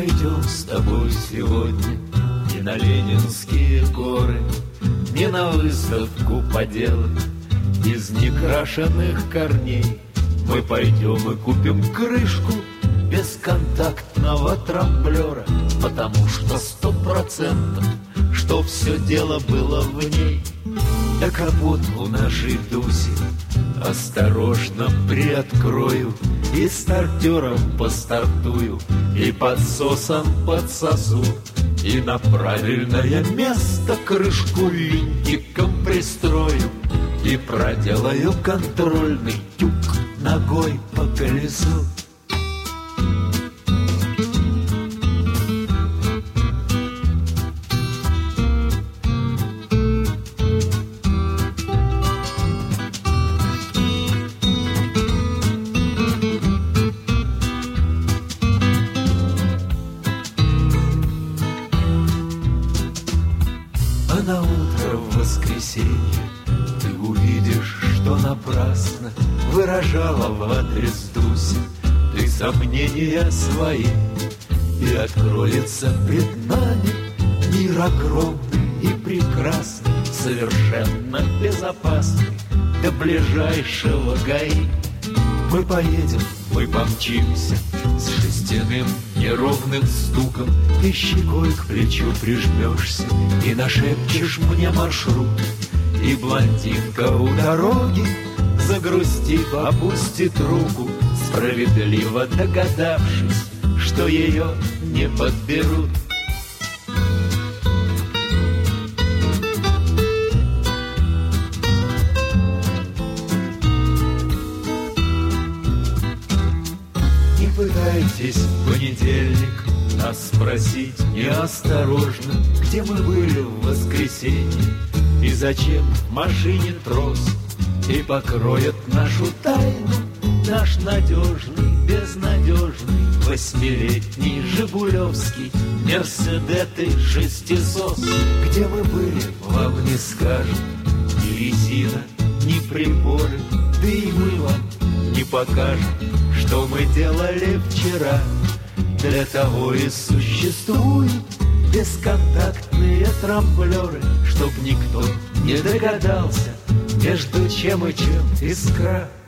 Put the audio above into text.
пойдем с тобой сегодня не на Ленинские горы, не на выставку поделок из некрашенных корней. Мы пойдем и купим крышку бесконтактного трамблера, потому что 100%, что все дело было в ней. Да капот у нашей Дуси осторожно приоткрою, и стартером постартую, и подсосом подсосу, и на правильное место крышку винтиком пристрою, и проделаю контрольный тюк ногой по колесу. А на утро в воскресенье ты увидишь, что напрасно выражала в адрес Дуси ты сомнения свои, и откроется пред нами мир огромный и прекрасный, совершенно безопасный до ближайшего ГАИ. Мы поедем, мы помчимся с жестяным неровным стуком, и щекой к плечу прижмешься, и нашепчешь мне маршрут. И блондинка у дороги, загрустив, опустит руку, справедливо догадавшись, что ее не подберут. Не пытайтесь в понедельник нас спросить неосторожно, где мы были в воскресенье и зачем в машине трос, и покроет нашу тайну наш надежный, безнадежный 8-летний жигулевский мерседес шестисос. Где мы были, вам не скажем ни резина, ни приборы, да и мы вам не покажем, что мы делали вчера. Для того и существуют бесконтактные трамблеры, чтоб никто не догадался, между чем и чем искра.